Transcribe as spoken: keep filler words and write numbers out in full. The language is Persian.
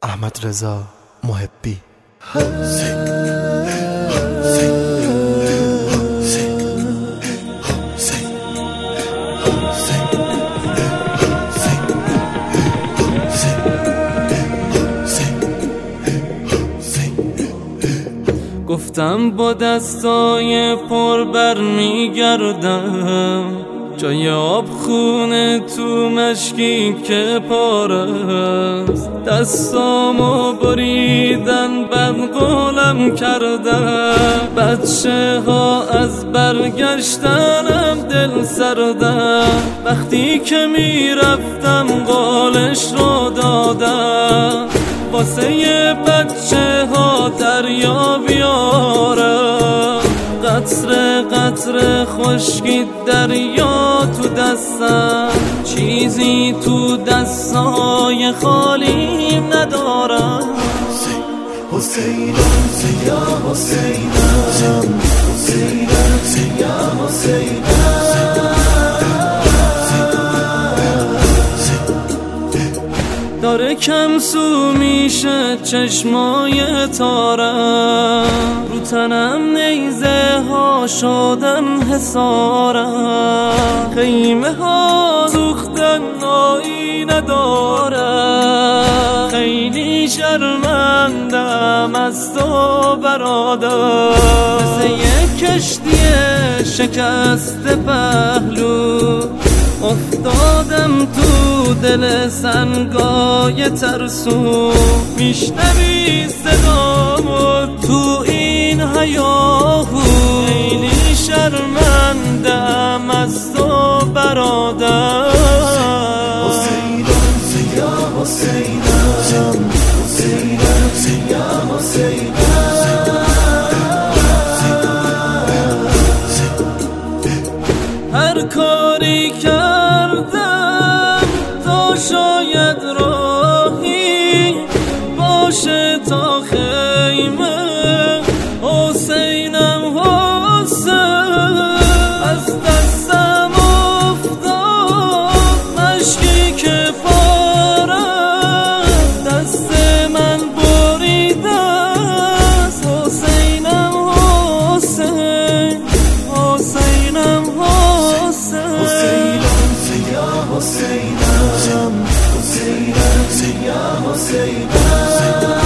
احمد رضا محبی. گفتم با دستای پر بر میگردم، جای آب خونه تو مشکی که پارست. دستامو بریدن بد قولم کردن، بچه ها از برگشتنم دل سردن. وقتی که میرفتم قالش رو دادم، واسه یه بچه ها دریا بیارم. قطره قطره خشکی دریا تو دستم، چیزی تو دستای خالیم ندارم. حسینم سیا حسینم، حسینم سیا حسینم. داره کم سو میشه چشمای تارم، رو تنم نیزه ها شدن حسارم. خیمه ها دوختن نایی ندارم، خیلی شرمندم از تو برادر. مثل یک کشتی شکست پهلو افتادم تو دل سنگای ترسو. میشنوی صدامو تو این هیاهو، خیلی شرمندم از تو برادر. حسینم سیا حسینم، حسینم سیا حسینم. هر کاری کردم تا شاید راهی باشه تا خیمه. حسینم حسین از دستم افتاد، مشکی که پارم دست من بریده است. حسینم حسین، حسینم حسین. حسینم سیا حسینم، حسینم سیا حسینم.